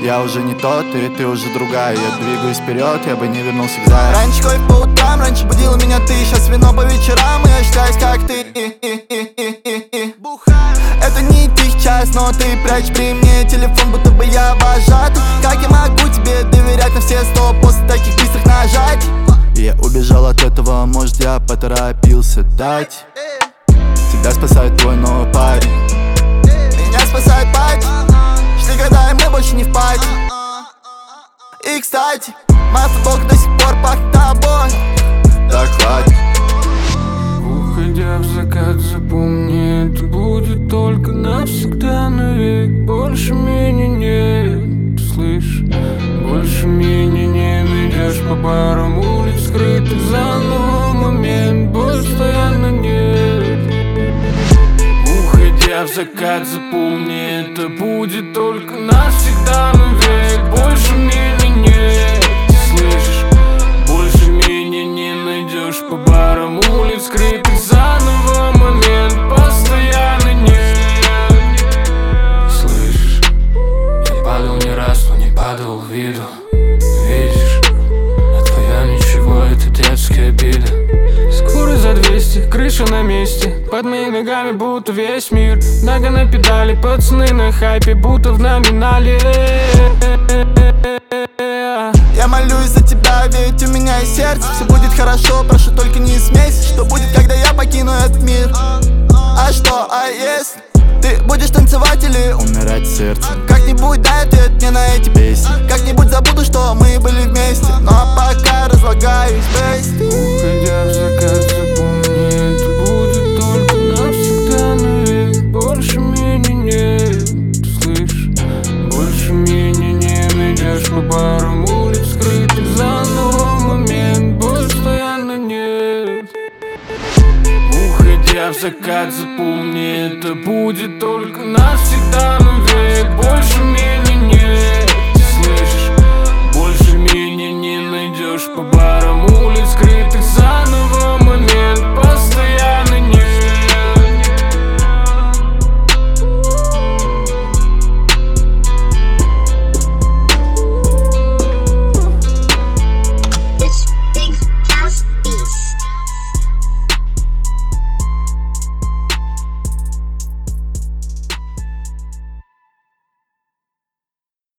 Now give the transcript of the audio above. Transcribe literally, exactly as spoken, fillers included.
Я уже не тот, и ты уже другая. Я двигаюсь вперед, я бы не вернулся к заю. Раньше кофе по утрам, раньше будила меня ты. Сейчас вино по вечерам, и я считаюсь как ты. Это не тихий час, но ты прячешь при мне телефон, будто бы я вожатый. Как я могу тебе доверять на все сто после таких быстрых нажатий? Я убежал от этого, может я поторопился дать. Тебя спасает твой новый парень. Меня спасает пати. Шли года, и мы больше не в пати. И кстати, моя футболка до сих пор пахнет тобой. Так хватит. Уходя в закат, запомни, это будет только навсегда, навек. Больше меня нет, слышь, больше меня не найдешь по барам улиц, скрытых за новый момент, постоянно нет. Уходя в закат, запомни, это будет только навсегда, навек. Больше меня нет, слышишь, больше меня не найдешь по барам улиц, скрытых за новый момент, постоянно нет. Слышишь, я падал не раз, но не падал в виду. Видишь, а твоя ничего, это детская обида. Скоро за двести, крыша на месте, под моими ногами будто весь мир. Нога на педали, пацаны на хайпе, будто в номинале. Я молюсь за тебя, ведь у меня есть сердце. Все будет хорошо, прошу, только не смейся. Что будет, когда я покину этот мир? А что, а если ты будешь танцевать или умирать сердцем? Как-нибудь дай ответ мне на эти песни. Как-нибудь забуду, что мы были вместе. Но пока разлагаюсь вместе. Уходя в закат, запомни, это будет только навсегда, навек. Больше меня нет, слышь, больше меня не найдешь по барам улиц, скрытых за новый момент, постоянно нет. Уходя в закат, запомни, это будет только навсегда, навек.